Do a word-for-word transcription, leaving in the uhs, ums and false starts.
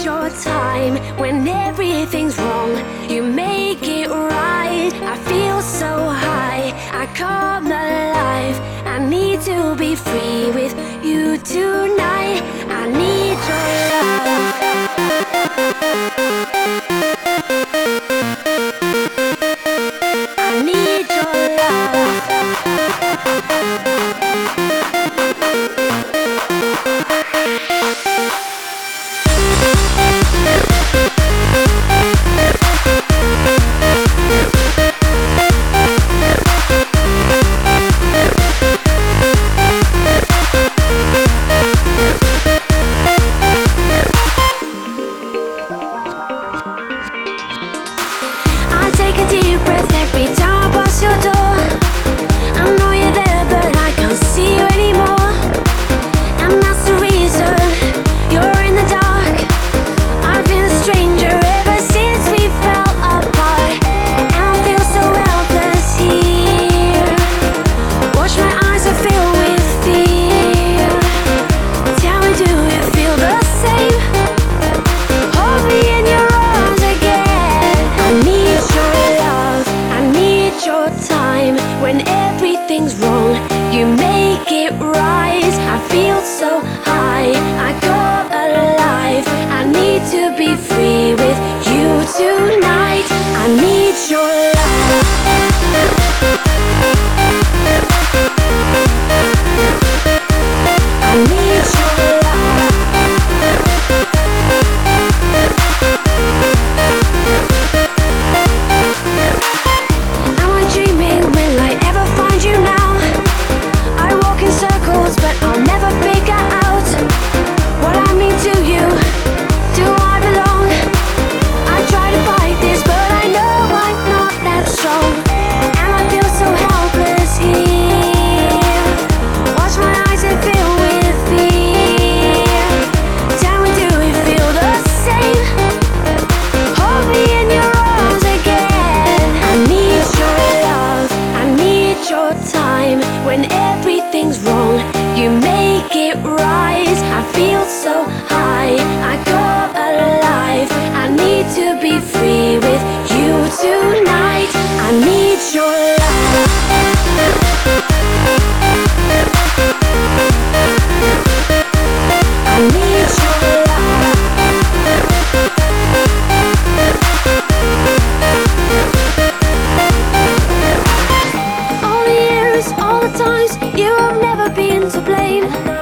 your time when everything's wrong. You make it right. I feel so high, I come alive. I need to be free with you tonight. I need your love. I need your love. I take a deep breath every time I pass your door. I know you're there, but I can't see you anymore. And that's the reason you're in the dark. I've been a stranger ever since we fell apart, and I feel so helpless here. Watch my eyes are filled with fear. Tell me, do you feel the same? Hold me in your arms again. I need your love, I need your time. When everything's wrong, you make it right. I feel so high, I come alive. I need to be free with you tonight. I need your love. I need your love. Am I dreaming? Will I ever find you now? I walk in circles, but I'll never figure out what I mean to you. Do I belong? I try to fight this, but I know I'm not that strong. And I feel so helpless here. Watch my eyes and fill with fear. Tell me, do you feel the same? Hold me in your arms again. I need your love, I need your time. When everything's wrong, you make it right. I feel so high, I come alive. I need to be free with you tonight. I need your love. I need your love. All the years, all the times, you have never been to blame.